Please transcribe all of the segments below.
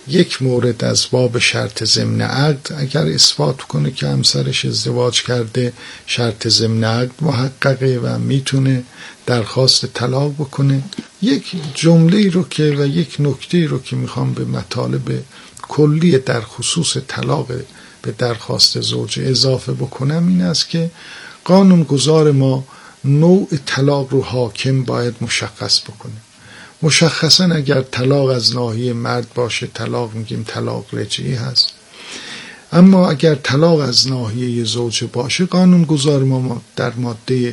یک مورد از باب شرط ضمن عقد اگر اثبات کنه که همسرش ازدواج کرده، شرط ضمن عقد محققه و میتونه درخواست طلاق بکنه. یک جمله رو که و یک نکته رو که میخوام به مطالب کلی در خصوص طلاق به درخواست زوج اضافه بکنم این است که قانونگذار ما نوع طلاق رو حاکم باید مشخص بکنه. مشخصا اگر طلاق از ناحیه مرد باشه طلاق میگیم طلاق رجعی هست، اما اگر طلاق از ناحیه زوج باشه قانونگذار ما در ماده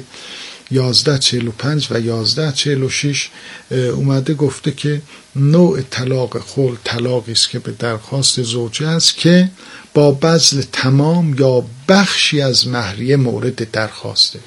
1145 و 1146 اومده گفته که نوع طلاق خلع طلاقی است که به درخواست زوجه است که با بذل تمام یا بخشی از مهریه مورد درخواسته،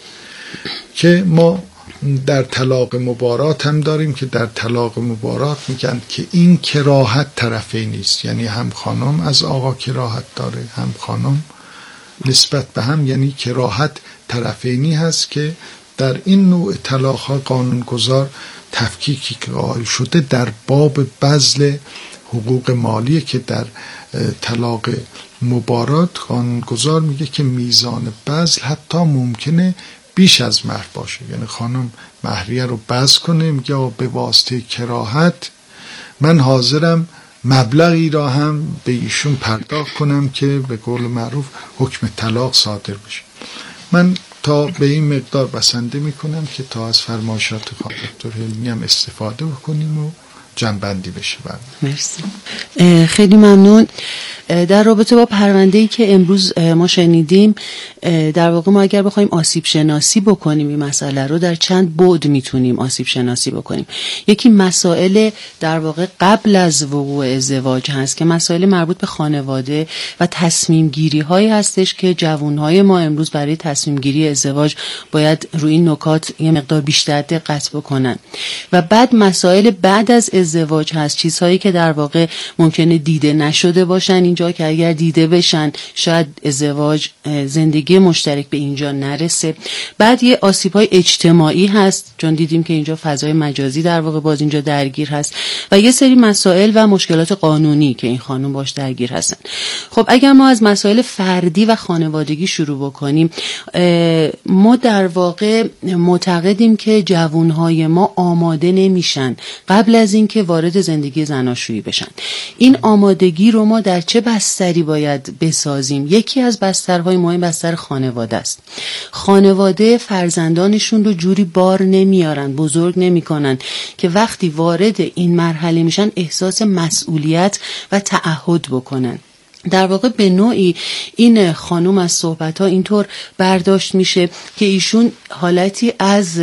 که ما در طلاق مبارات هم داریم که در طلاق مبارات میگن که این کراهت طرفی نیست، یعنی هم خانم از آقا کراهت داره هم خانم نسبت به هم، یعنی کراهت طرفینی هست که در این نوع طلاق ها قانونگذار تفکیکی که قائل شده در باب بذل حقوق مالی که در طلاق مبارات قانونگذار میگه که میزان بذل حتی ممکنه بیش از مهر باشه، یعنی خانم مهریه رو بذل کنه میگه به واسطه کراهت من حاضرم مبلغی را هم به ایشون پرداخت کنم که به قول معروف حکم طلاق صادر بشه. من تا به این مقدار بسنده میکنم که تا از فرمایشات خانم دکتر حلمی هم استفاده بکنیم و جنبندی بشه. مرسی، خیلی ممنون. در رابطه با پرونده‌ای که امروز ما شنیدیم، در واقع ما اگر بخوایم آسیب شناسی بکنیم این مسئله رو در چند بعد میتونیم آسیب شناسی بکنیم. یکی مسائل در واقع قبل از وقوع ازدواج هست که مسائل مربوط به خانواده و تصمیم گیری هایی هستش که جوانهای ما امروز برای تصمیم گیری ازدواج باید روی این نکات یه مقدار بیشتر دقت بکنن. و بعد مسائل بعد از ازدواج هست، چیزهایی که در واقع ممکنه دیده نشده باشن اینجا که اگر دیده بشن شاید ازدواج زندگی مشترک به اینجا نرسه. بعد یه آسیب‌های اجتماعی هست، چون دیدیم که اینجا فضای مجازی در واقع باز اینجا درگیر هست، و یه سری مسائل و مشکلات قانونی که این خانم باش درگیر هستن. خب اگر ما از مسائل فردی و خانوادگی شروع بکنیم، ما در واقع معتقدیم که جوانهای ما آماده نمیشن قبل از اینکه وارد زندگی زناشویی بشن. این آمادگی رو ما در چه بستری باید بسازیم؟ یکی از بسترهای مهم بستر خانواده است. خانواده فرزندانشون رو جوری بار نمیارن، بزرگ نمیکنن که وقتی وارد این مرحله میشن احساس مسئولیت و تعهد بکنن. در واقع به نوعی این خانم از صحبت‌ها اینطور برداشت میشه که ایشون حالتی از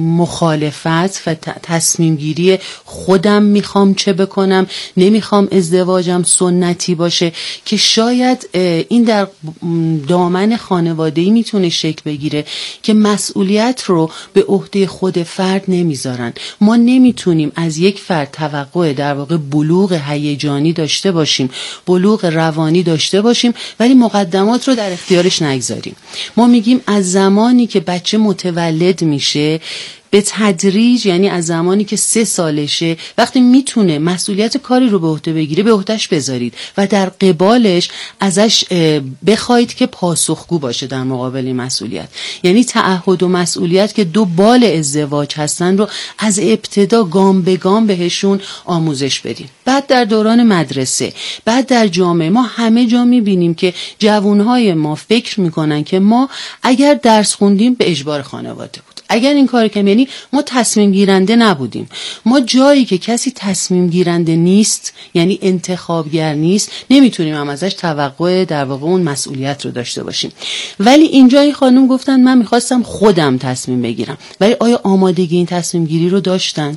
مخالفت و تصمیم گیری خودم میخوام چه بکنم، نمیخوام ازدواجم سنتی باشه، که شاید این در دامن خانواده‌ای میتونه شکل بگیره که مسئولیت رو به عهده خود فرد نمیذارن. ما نمیتونیم از یک فرد توقع در واقع بلوغ هیجانی داشته باشیم، بلوغ روانی داشته باشیم، ولی مقدمات رو در اختیارش نگذاریم. ما میگیم از زمانی که بچه متولد میشه به تدریج، یعنی از زمانی که 3 سالشه، وقتی میتونه مسئولیت کاری رو به عهده بگیره به عهدهش بذارید و در قبالش ازش بخواید که پاسخگو باشه در مقابل این مسئولیت. یعنی تعهد و مسئولیت که 2 بال ازدواج هستن رو از ابتدا گام به گام بهشون آموزش بدیم. بعد در دوران مدرسه، بعد در جامعه، ما همه جا میبینیم که جوانهای ما فکر میکنن که ما اگر درس خوندیم به اجبار خانواده بود، اگر این کار کنیم یعنی ما تصمیم گیرنده نبودیم. ما جایی که کسی تصمیم گیرنده نیست، یعنی انتخابگر نیست، نمیتونیم هم ازش توقع در واقع اون مسئولیت رو داشته باشیم. ولی اینجا این خانم گفتن من میخواستم خودم تصمیم بگیرم، ولی آیا آمادگی این تصمیم گیری رو داشتن؟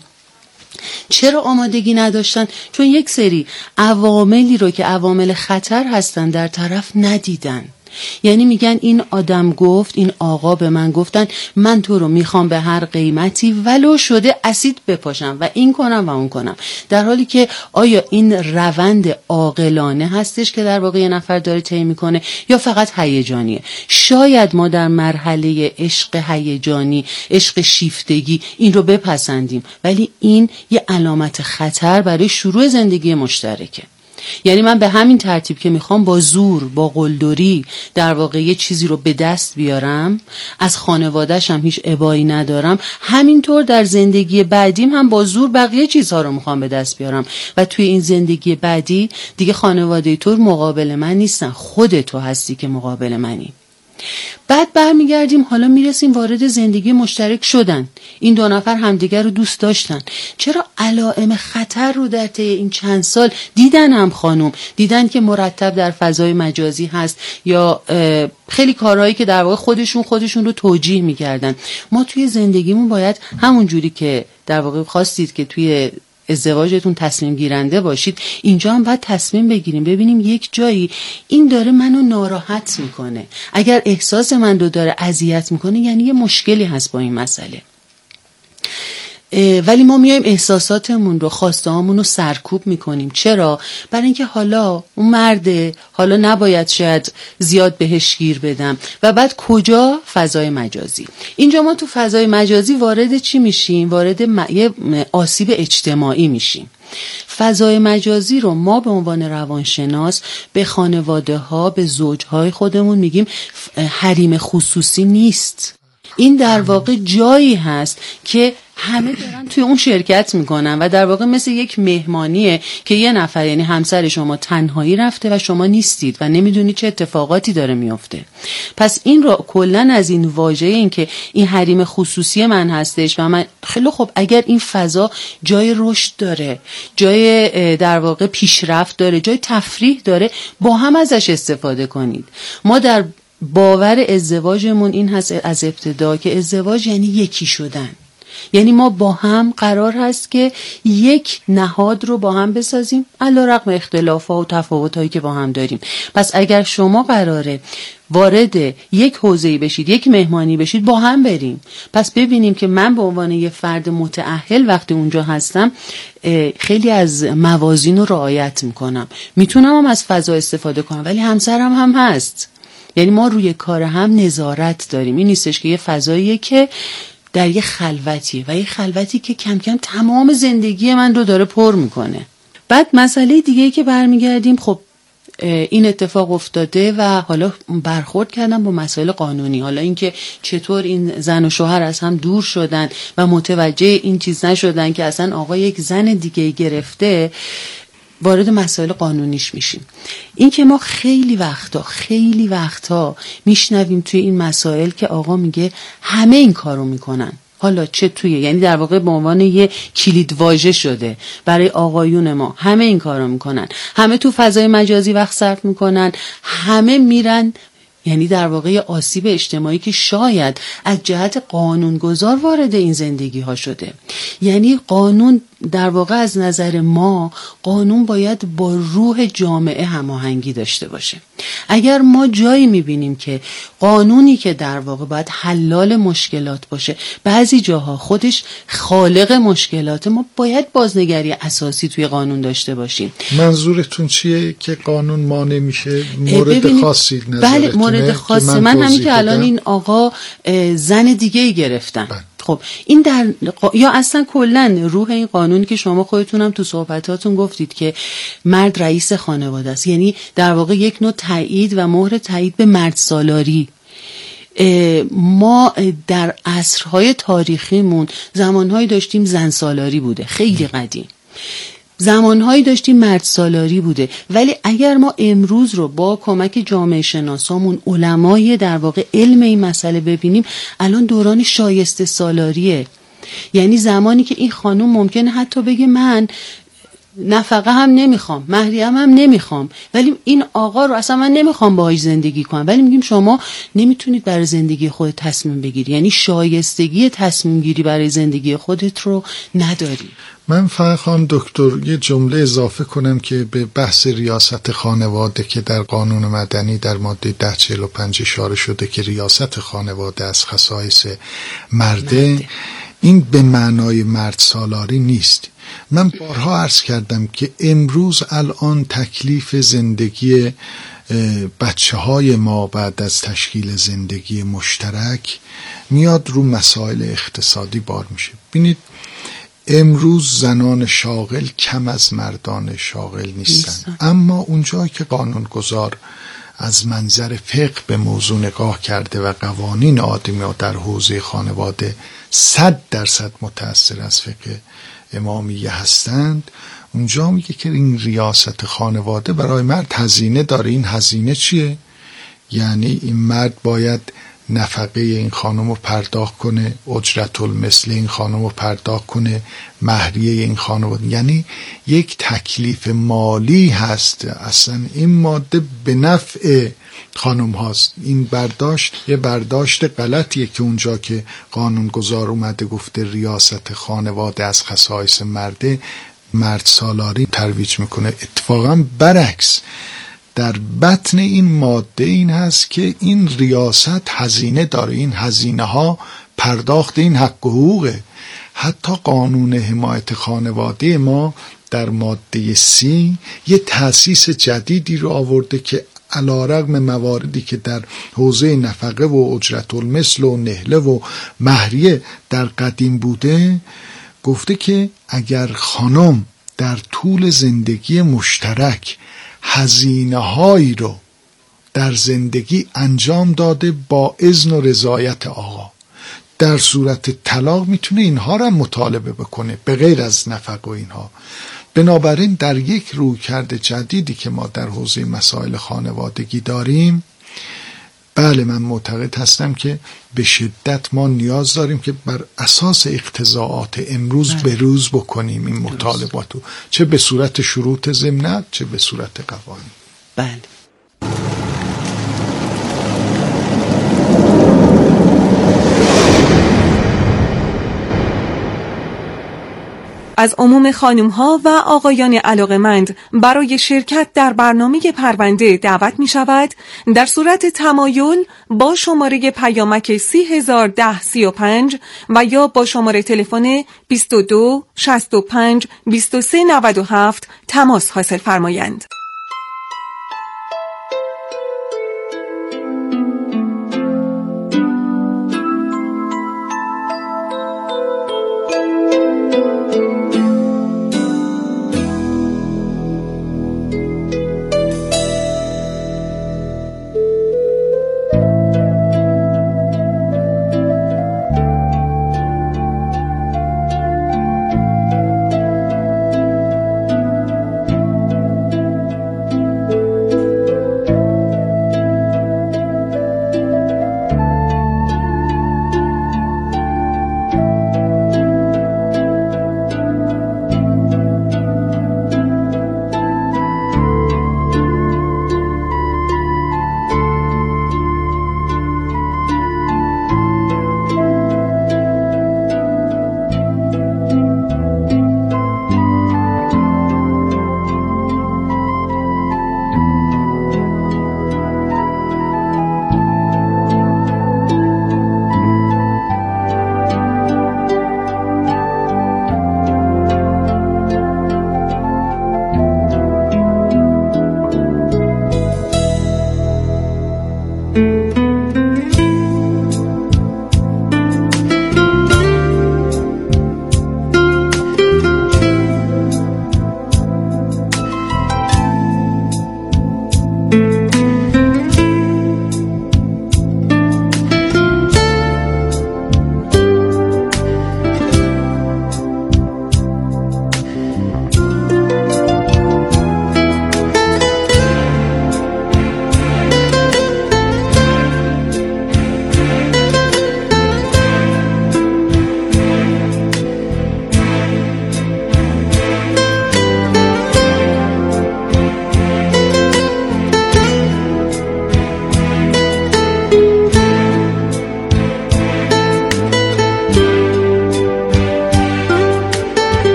چرا آمادگی نداشتن؟ چون یک سری عواملی رو که عوامل خطر هستن در طرف ندیدن. یعنی میگن این آدم گفت، این آقا به من گفتن من تو رو میخوام به هر قیمتی ولو شده اسید بپاشم و این کنم و اون کنم، در حالی که آیا این روند عاقلانه هستش که در واقع یه نفر داره طی میکنه یا فقط هیجانیه؟ شاید ما در مرحله عشق هیجانی، عشق شیفتگی این رو بپسندیم، ولی این یه علامت خطر برای شروع زندگی مشترکه. یعنی من به همین ترتیب که میخوام با زور، با قلدری در واقع یه چیزی رو به دست بیارم، از خانواده‌ش هم هیچ ابایی ندارم، همینطور در زندگی بعدیم هم با زور بقیه چیزها رو میخوام به دست بیارم و توی این زندگی بعدی دیگه خانواده تو مقابل من نیستن، خود تو هستی که مقابل منی. بعد برمیگردیم، حالا میرسیم وارد زندگی مشترک شدن، این دو نفر همدیگر رو دوست داشتن. چرا علائم خطر رو در طی این چند سال دیدن؟ هم خانم دیدن که مرتب در فضای مجازی هست یا خیلی کارهایی که در واقع خودشون رو توجیه میکردن. ما توی زندگیمون باید همون جوری که در واقع خواستید که توی ازدواجتون تصمیم گیرنده باشید، اینجا هم باید تصمیم بگیریم، ببینیم یک جایی این داره منو ناراحت میکنه، اگر احساس من رو داره اذیت میکنه یعنی یه مشکلی هست با این مسئله. ولی ما میایم احساساتمون رو، خواسته‌هامون رو سرکوب میکنیم. چرا؟ برای اینکه حالا اون مرده، حالا نباید شاید زیاد بهش گیر بدم. و بعد کجا؟ فضای مجازی. اینجا ما تو فضای مجازی وارد چی میشیم؟ وارد یه آسیب اجتماعی میشیم. فضای مجازی رو ما به عنوان روانشناس به خانواده ها، به زوجهای خودمون میگیم حریم خصوصی نیست. این در واقع جایی هست که همه دارن توی اون شرکت میکنن و در واقع مثل یک مهمانیه که یه نفر، یعنی همسر شما تنهایی رفته و شما نیستید و نمیدونید چه اتفاقاتی داره میفته. پس این رو کلن از این واژه، این که این حریم خصوصی من هستش و من خیلی خوب، اگر این فضا جای رشد داره، جای در واقع پیشرفت داره، جای تفریح داره، با هم ازش استفاده کنید. ما در باور ازدواجمون این هست از ابتدا که ازدواج یعنی یکی شدن، یعنی ما با هم قرار هست که یک نهاد رو با هم بسازیم علیرغم اختلاف‌ها و تفاوت‌هایی که با هم داریم. پس اگر شما قراره وارد یک حوزه‌ای بشید، یک مهمانی بشید، با هم بریم. پس ببینیم که من به عنوان یک فرد متأهل وقتی اونجا هستم خیلی از موازین رو رعایت میکنم، میتونم هم از فضا استفاده کنم، ولی همسرم هم هست. یعنی ما روی کار هم نظارت داریم. این نیستش که یه فضاییه که در یه خلوتیه و یه خلوتی که کم کم تمام زندگی من رو داره پر میکنه. بعد مسئله دیگه‌ای که برمیگردیم، خب این اتفاق افتاده و حالا برخورد کردن با مسائل قانونی. حالا اینکه چطور این زن و شوهر از هم دور شدن و متوجه این چیز نشدن که اصلا آقا یک زن دیگه گرفته، وارد مسائل قانونیش میشیم. این که ما خیلی وقتا میشنویم توی این مسائل که آقا میگه همه این کارو میکنن. حالا چه توی، یعنی در واقع به عنوان یه کلید واژه شده برای آقایون ما، همه این کارو میکنن، همه تو فضای مجازی وقت صرف میکنن، همه میرن. یعنی در واقع آسیب اجتماعی که شاید از جهت قانونگذار وارد این زندگی ها شده. یعنی قانون در واقع از نظر ما، قانون باید با روح جامعه هماهنگی داشته باشه. اگر ما جایی میبینیم که قانونی که در واقع باید حلال مشکلات باشه، بعضی جاها خودش خالق مشکلات، ما باید بازنگری اساسی توی قانون داشته باشیم. منظورتون چیه که قانون مانع میشه؟ مورد خاصی نظرتونه؟ بله، مورد خاصی. من همین که الان این آقا زن دیگه ای گرفتن. خب این یا اصلا کلن روح این قانونی که شما خودتونم تو صحبتاتون گفتید که مرد رئیس خانواده است، یعنی در واقع یک نوع تایید و مهر تایید به مرد سالاری. ما در عصرهای تاریخیمون زمانهایی داشتیم زن سالاری بوده، خیلی قدیم. زمانهایی داشتیم مرد سالاری بوده. ولی اگر ما امروز رو با کمک جامعه شناسامون، علمای در واقع علم این مسئله ببینیم، الان دوران شایسته سالاریه. یعنی زمانی که این خانم ممکنه حتی بگه من نفقه هم نمیخوام، مهریه هم نمیخوام، ولی این آقا رو اصلا من نمیخوام باهاش زندگی کنم. ولی میگیم شما نمیتونید برای زندگی خودت تصمیم بگیری، یعنی شایستگی تصمیم گیری برای زندگی خودت رو نداری. من فقط خواهم دکتر یه جمله اضافه کنم که به بحث ریاست خانواده که در قانون مدنی در ماده 1045 اشاره شده که ریاست خانواده از خصایص مرده. این به معنای مرد سالاری نیست. من بارها عرض کردم که امروز الان تکلیف زندگی بچه های ما بعد از تشکیل زندگی مشترک میاد رو مسائل اقتصادی بار میشه. ببینید امروز زنان شاغل کم از مردان شاغل نیستن، اما اونجایی که قانونگذار از منظر فقه به موضوع نگاه کرده و قوانین آدمی در حوزه خانواده 100% متأثر از فقه امامیه هستند، اونجا میگه که این ریاست خانواده برای مرد هزینه داره. این هزینه چیه؟ یعنی این مرد باید نفقه این خانم رو پرداخت کنه، اجرت المثل این خانم رو پرداخت کنه، مهریه این خانم، یعنی یک تکلیف مالی هست. اصلا این ماده به نفع خانم هاست. این برداشت یه برداشت غلطیه که اونجا که قانونگذار اومده گفته ریاست خانواده از خصایص مرده، مرد سالاری ترویج میکنه. اتفاقا برعکس، در بطن این ماده این هست که این ریاست هزینه داره، این هزینه ها پرداخت این حق و حقوقه. حتی قانون حمایت خانواده ما در ماده 30 یه تأسیس جدیدی رو آورده که علیرغم مواردی که در حوزه نفقه و اجرت المثل و نهله و مهریه در قدیم بوده، گفته که اگر خانم در طول زندگی مشترک هزینه هایی رو در زندگی انجام داده با اذن و رضایت آقا، در صورت طلاق میتونه اینها رو مطالبه بکنه به غیر از نفقه و اینها. بنابراین در یک رویکرد جدیدی که ما در حوزه مسائل خانوادگی داریم، بله من معتقد هستم که به شدت ما نیاز داریم که بر اساس اقتضاعات امروز بروز بکنیم این مطالباتو، چه به صورت شروط ضمنی چه به صورت قوانین. بله. از عموم خانم‌ها و آقایان علاقه‌مند برای شرکت در برنامه پرونده دعوت می‌شود در صورت تمایل با شماره پیامک 301035 و یا با شماره تلفن 22 65 23 97 تماس حاصل فرمایند.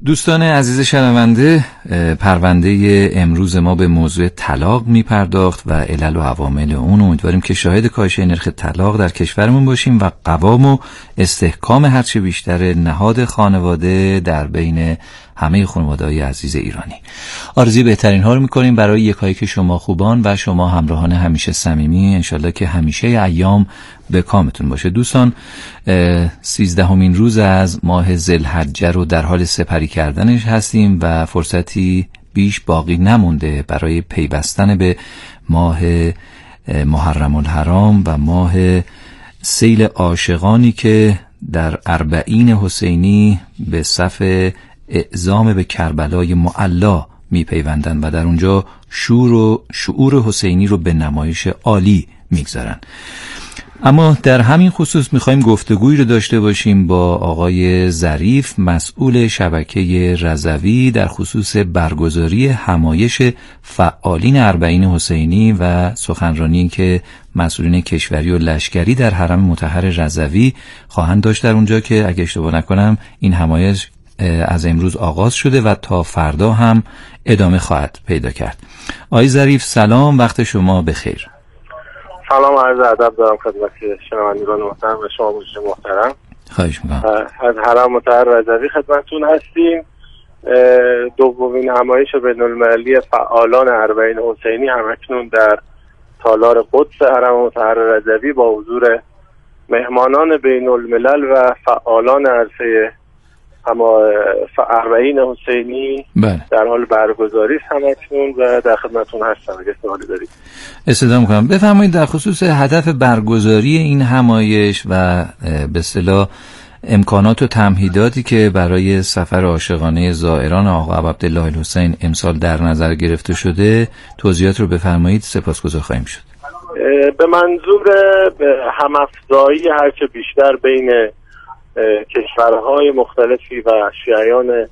دوستان عزیز شنونده، پرونده امروز ما به موضوع طلاق میپرداخت و علل و عوامل اون. امیدواریم که شاهد کاهش نرخ طلاق در کشورمون باشیم و قوام و استحکام هرچه بیشتر نهاد خانواده در بین همه خانواده‌های عزیز ایرانی. آرزوی بهترین ها رو میکنیم برای یکایک شما خوبان و شما همراهان همیشه صمیمی. انشالله که همیشه ایام به کامتون باشه. دوستان، 13مین روز از ماه ذوالحجه رو در حال سپری کردنش هستیم و فرصتی بیش باقی نمونده برای پیوستن به ماه محرم الحرام و ماه سیل عاشقانی که در اربعین حسینی به صف اعزام به کربلای معلا می پیوندن و در اونجا شعور حسینی رو به نمایش عالی میگذارن. اما در همین خصوص میخوایم گفتگویی رو داشته باشیم با آقای ظریف، مسئول شبکه رضوی، در خصوص برگزاری همایش فعالین اربعین حسینی و سخنرانی که مسئولین کشوری و لشکری در حرم مطهر رضوی خواهند داشت در اونجا، که اگه اشتباه نکنم این همایش از امروز آغاز شده و تا فردا هم ادامه خواهد پیدا کرد. آقای ظریف سلام، وقت شما بخیر. سلام، عرض ادب دارم خدمت شنوندگان محترم و شما مجری محترم. خواهش میکنم. از حرم مطهر رضوی خدمتتون هستیم. دومین همایش بین‌المللی فعالان اربعین حسینی همکنون در تالار قدس حرم مطهر رضوی با حضور مهمانان بین‌الملل و فعالان عرصه اربعین حسینی در حال برگزاری است همکنون و در خدمتتون هستم اگه سوالی دارید. استفاده می‌کنم. بفرمایید در خصوص هدف برگزاری این همایش و به اصطلاح امکانات و تمهیداتی که برای سفر عاشقانه زائران آقا عبدالله الحسین امسال در نظر گرفته شده توضیحات رو بفرمایید، سپاسگزار خواهیم شد. به منظور هم‌افزایی هرچه بیشتر بین کشورهای مختلفی و شیعیان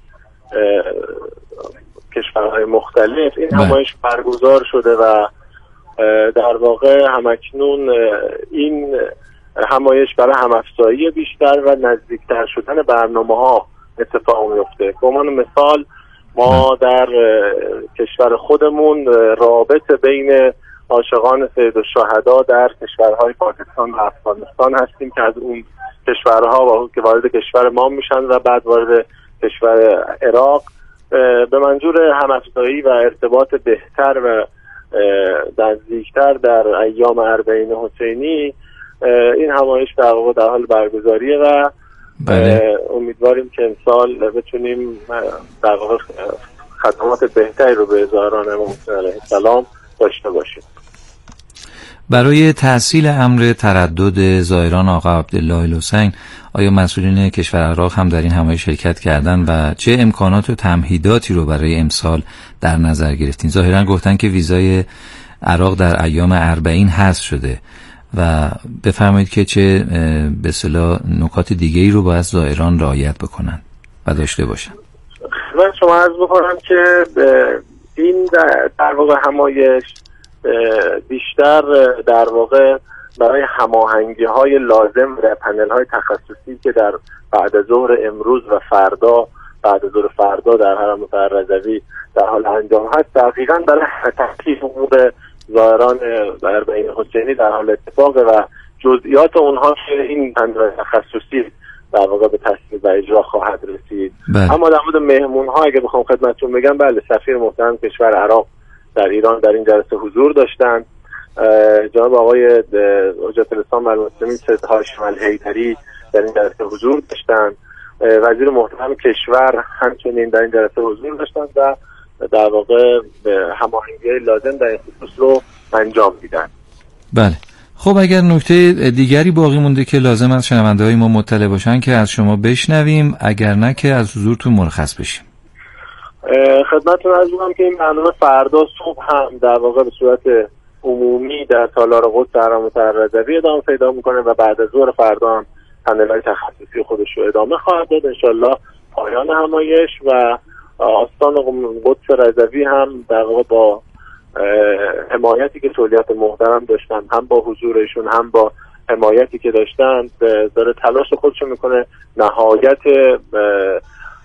کشورهای مختلف این همایش برگزار شده و در واقع همکنون این همایش برای هم‌افزایی بیشتر و نزدیکتر شدن برنامه‌ها اتفاق میفته. به عنوان مثال ما در کشور خودمون رابطه بین عاشقان سید الشهدا در کشورهای پاکستان و افغانستان هستیم که از اون کشورها که وارد کشور ما میشن و بعد وارد کشور عراق به منظور هم‌افزایی و ارتباط بهتر و نزدیکتر در ایام اربعین حسینی این همایش در واقع در حال برگزاریه و امیدواریم که امسال بتونیم در واقع خدمات بهتری رو به زائران امام حسین علیه السلام داشته باشیم. برای تحصیل امر تردد زائران آقا عبدالله الحسین، آیا مسئولین کشور عراق هم در این همایش شرکت کردن و چه امکانات و تمهیداتی رو برای امسال در نظر گرفتین؟ ظاهرا گفتن که ویزای عراق در ایام اربعین حذف شده و بفرمایید که چه به اصطلاح نکات دیگه‌ای رو باید زائران رعایت بکنن و داشته باشن. من شما عرض بکنم که این در واقع همایش بیشتر در واقع برای هماهنگی‌های لازم در پنل‌های تخصصی که در بعد از ظهر امروز و بعد از ظهر فردا در حرم مطهر رضوی در حال انجام هست، دقیقاً برای تحقیق حقوق زائران اربعین حسینی در حال اتفاق و جزئیات اونها که این پنل تخصصی در واقع به تصویب و اجرا خواهد رسید. اما در مورد مهمون‌ها اگه بخوام خدمتتون بگم، بله، سفیر محترم کشور عراق در ایران در این جلسه حضور داشتند. جناب آقای حجت الاسلام و المسلمین سید هاشم الحیدری در این جلسه حضور داشتند. وزیر محترم کشور همچنین در این جلسه حضور داشتند و در واقع هماهنگی لازم در این خصوص رو انجام دیدن. بله. خب اگر نکته دیگری باقی مونده که لازم است شنونده‌های ما مطلع باشن که از شما بشنویم، اگر نه که از حضورتون مرخص بشیم. خدمتتون عرض می‌کنم که این برنامه فردا صبح هم در واقع به صورت عمومی در تالار قدس حرم مطهر رضوی ادامه پیدا می‌کنه و بعد از ظهر فردا هم پنل‌های تخصصی خودش رو ادامه خواهد داد. انشالله پایان همایش و آستان قدس رضوی هم در واقع با حمایتی که تولیت محترم داشتن، هم با حضورشون هم با حمایتی که داشتن، داره تلاش خودشو میکنه نهایت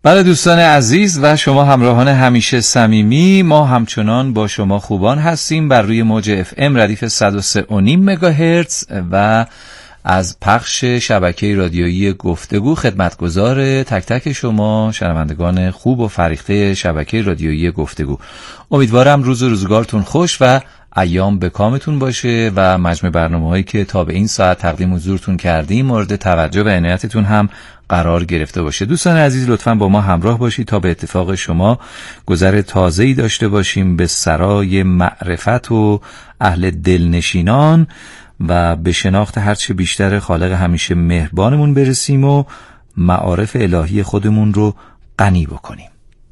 بله دوستان عزیز و شما همراهان همیشه صمیمی، ما همچنان با شما خوبان هستیم بر روی موج FM ردیف 103.5 مگاهرتز و از پخش شبکه رادیویی گفتگو خدمتگزار تک تک شما شنوندگان خوب و فریخته شبکه رادیویی گفتگو. امیدوارم روز و روزگارتون خوش و ایام به کامتون باشه و مجموع برنامه‌هایی که تا به این ساعت تقدیم حضورتون کردیم مورد توجه و عنایتتون هم قرار گرفته باشه. دوستان عزیز لطفاً با ما همراه باشید تا به اتفاق شما گذر تازه‌ای داشته باشیم به سرای معرفت و اهل دلنشینان و به شناخت هرچه بیشتر خالق همیشه مهربانمون برسیم و معارف الهی خودمون رو غنی بکنیم.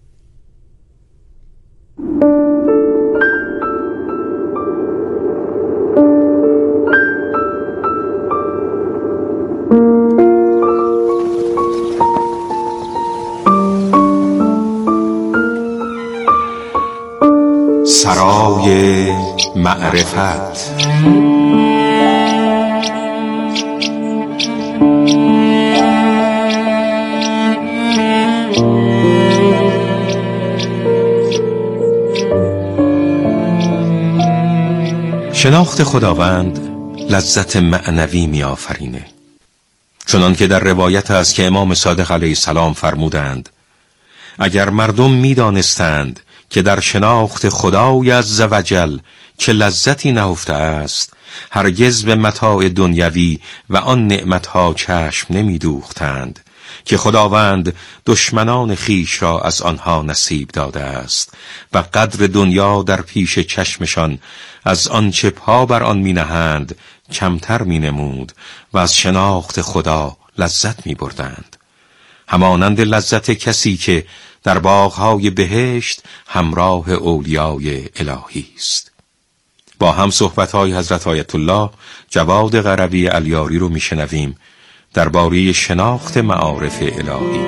سرای معرفت. شناخت خداوند لذت معنوی می آفرینه، چنان که در روایت است که امام صادق علیه السلام فرمودند اگر مردم می دانستند که در شناخت خدای عزوجل که لذتی نهفته است هرگز به متاع دنیوی و آن نعمتها چشم نمی دوختند که خداوند دشمنان خیش را از آنها نصیب داده است و قدر دنیا در پیش چشمشان از آنچه پا بر آن می نهند کمتر می نمود و از شناخت خدا لذت می بردند، همانند لذت کسی که در باغهای بهشت همراه اولیای الهی است. با هم صحبت‌های حضرت آیت الله جواد قروی الیاری رو میشنویم درباره شناخت معارف الهی.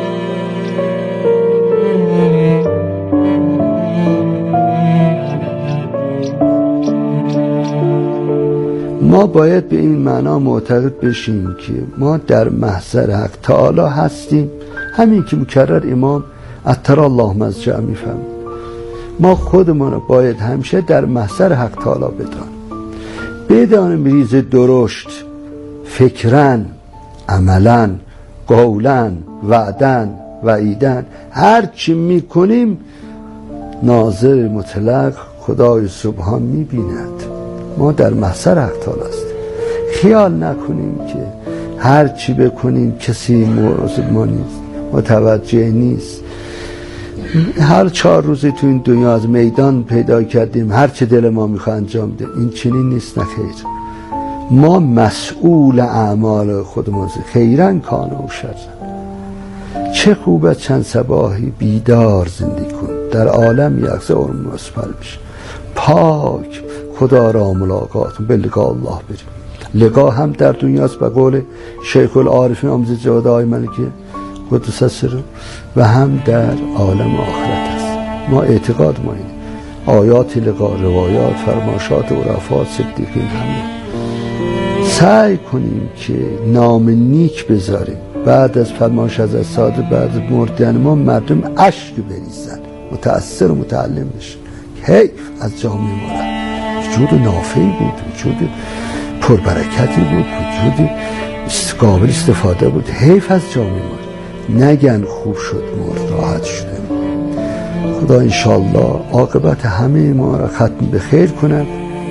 ما باید به این معنا معتقد بشیم که ما در محضر حق تعالی هستیم، همین که مکرر امام اتر الله مضجع میفهمید. ما خودمون رو باید همیشه در محضر حق تعالی بدانیم ریز درشت فکرن، عملن، قولن، وعدن، وعیدن، هر چی میکنیم ناظر مطلق خدای سبحان میبیند. ما در محضر حق تعالی هستیم. خیال نکنیم که هر چی بکنیم کسی مواظب ما نیست، متوجه نیست. هر 4 روزی تو این دنیا از میدان پیدا کردیم هر چه دل ما میخواد انجام ده. این چنین نیست، نخیر. ما مسئول اعمال خودمون، خیرن کان و شرن. چه خوبه چند صباحی بیدار زندگی کن، در عالم یکزه علم مسپل بشه، پاک خدا را ملاقات به لقاء الله بریم. لقاء هم در دنیاست به قول شیخ العارفین آموزه جواد آقای ملکی قدس سره، و هم در عالم آخرت است. ما اعتقاد ما اینه، آیات لقاء، روایات، فرماشات عرفا، صدیقین، همه سعی کنیم که نام نیک بذاریم. بعد از فرماش از صادق، بعد از مردن ما مردم اشک بریزن، متأثر و متعلم بشن. حیف از جامعه ما وجود نافعی بود، وجود پربرکتی بود، وجود قابل استفاده بود. حیف از جامعه ما نگن خوب شد مرد راحت شده. خدا انشالله عاقبت همه ما را ختم به خیر کند.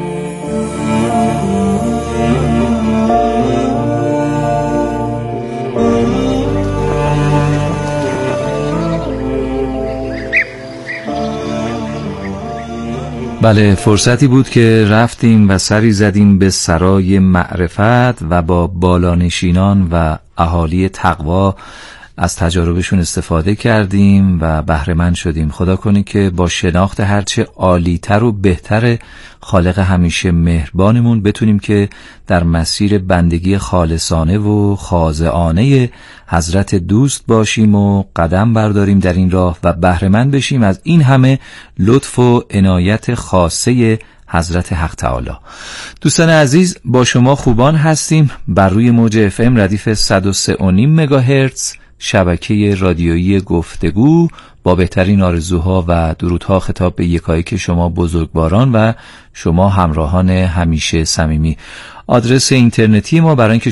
بله، فرصتی بود که رفتیم و سری زدیم به سرای معرفت و با بالانشینان و اهالی تقوا از تجاربشون استفاده کردیم و بهره‌مند شدیم. خدا کنه که با شناخت هرچه عالی‌تر و بهتر خالق همیشه مهربانمون بتونیم که در مسیر بندگی خالصانه و خاضعانه حضرت دوست باشیم و قدم برداریم در این راه و بهره‌مند بشیم از این همه لطف و عنایت خاصه حضرت حق تعالی. دوستان عزیز، با شما خوبان هستیم بر روی موج FM ردیف 103.5 مگاهرتز شبکه رادیویی گفتگو با بهترین آرزوها و درودها خطاب به یکایک شما بزرگواران و شما همراهان همیشه صمیمی. آدرس اینترنتی ما برای اینکه